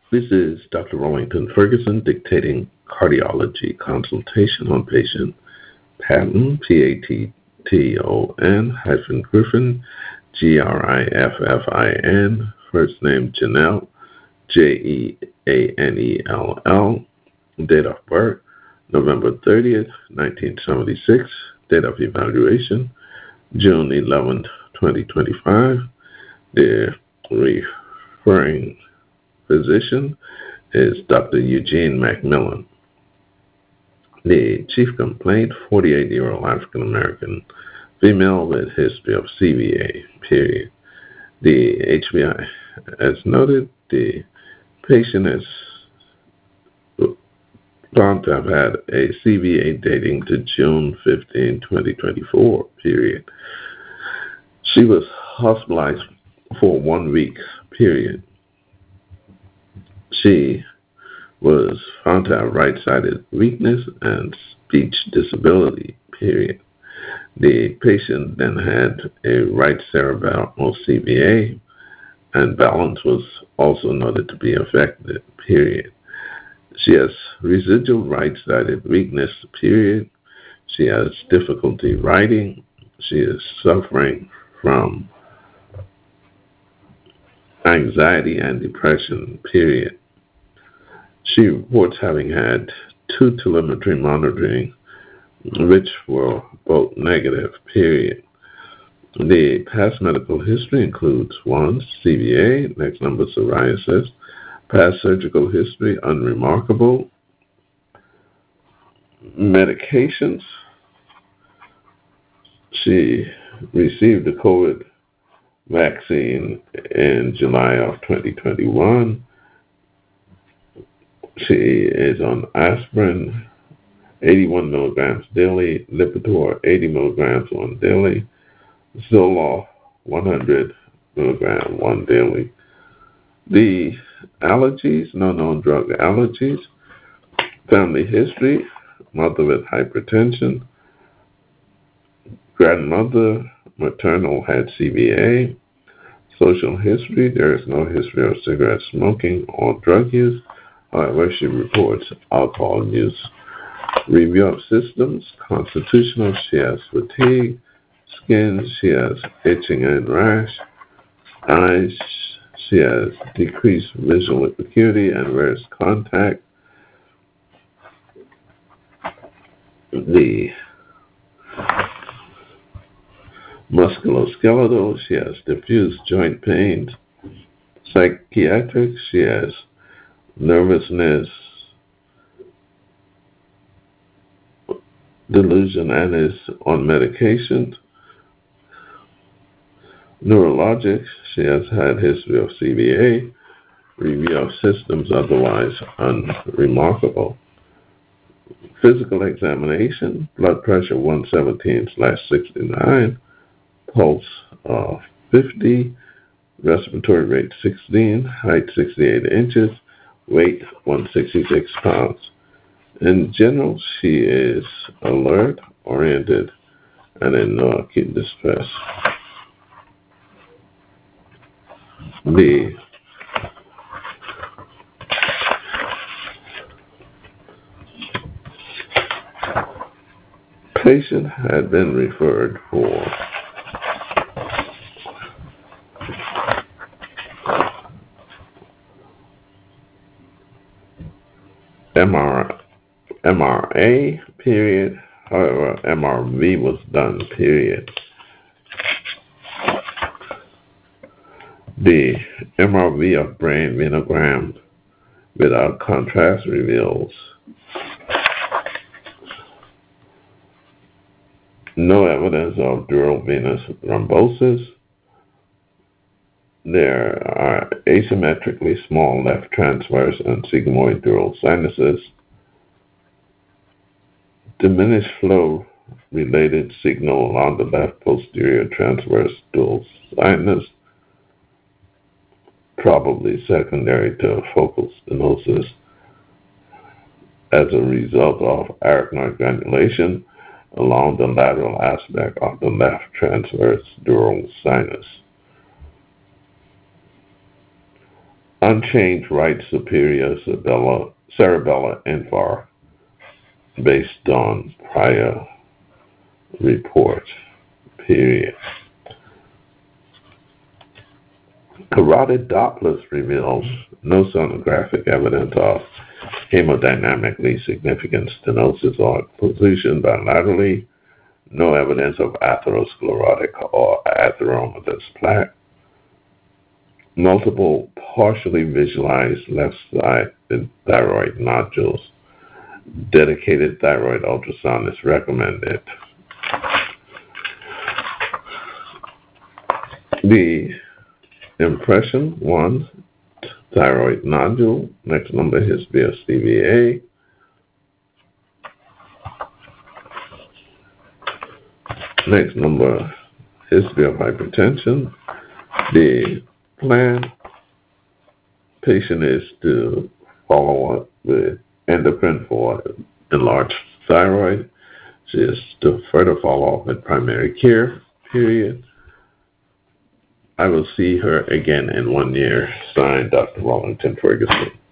This is Dr. Rollington Ferguson dictating cardiology consultation on patient Patton, Patton hyphen Griffin, Griffin, first name Janelle, Jeanell, date of birth November 30th, 1976, date of evaluation June 11th, 2025. The referring physician is Dr. Eugene McMillan. The chief complaint, 48-year-old African American female with history of CVA, period. The HBI, as noted, the patient is found to have had a CVA dating to June 15, 2024, period. She was hospitalized for 1 week, period. She was found to have right-sided weakness and speech disability, period. The patient then had a right cerebral CVA, and balance was also noted to be affected, period. She has residual right-sided weakness, period. She has difficulty writing. She is suffering from anxiety and depression, period. She reports having had 2 telemetry monitoring, which were both negative, period. The past medical history includes 1, CVA, next number psoriasis, past surgical history, unremarkable, medications. She received the COVID vaccine in July of 2021. She is on aspirin, 81 milligrams daily, Lipitor, 80 milligrams one daily, Zoloft, 100 milligrams one daily. The allergies, no known drug allergies, family history, mother with hypertension, grandmother, maternal had CVA, social history, there is no history of cigarette smoking or drug use. However, she reports alcohol use. Review of systems, constitutional, she has fatigue, skin, she has itching and rash, eyes, she has decreased visual acuity and wears contact. The musculoskeletal, she has diffuse joint pains. Psychiatric, she has nervousness, delusion, and is on medication. Neurologic, she has had history of CVA. Review of systems otherwise unremarkable. Physical examination, blood pressure 117/69, pulse 50, respiratory rate 16, height 68 inches, weight 166 pounds. In general, she is alert, oriented, and in no acute distress. The patient had been referred for MRA, period. However, MRV was done, period. The MRV of brain venogram without contrast reveals no evidence of dural venous thrombosis. There are asymmetrically small left transverse and sigmoid dural sinuses, diminished flow related signal along the left posterior transverse dural sinus, probably secondary to focal stenosis as a result of arachnoid granulation along the lateral aspect of the left transverse dural sinus. unchanged right superior cerebellar infarct based on prior report, period. Carotid Dopplers reveals no sonographic evidence of hemodynamically significant stenosis or occlusion bilaterally, no evidence of atherosclerotic or atheromatous plaque, multiple partially visualized left-sided thyroid nodules, dedicated thyroid ultrasound is recommended. The impression, 1, thyroid nodule. Next number, history of CVA. Next number, history of hypertension. The plan, patient is to follow up with endocrine for enlarged thyroid. She is to further follow up with primary care, period. I will see her again in 1 year. Signed, Dr. Wellington Ferguson.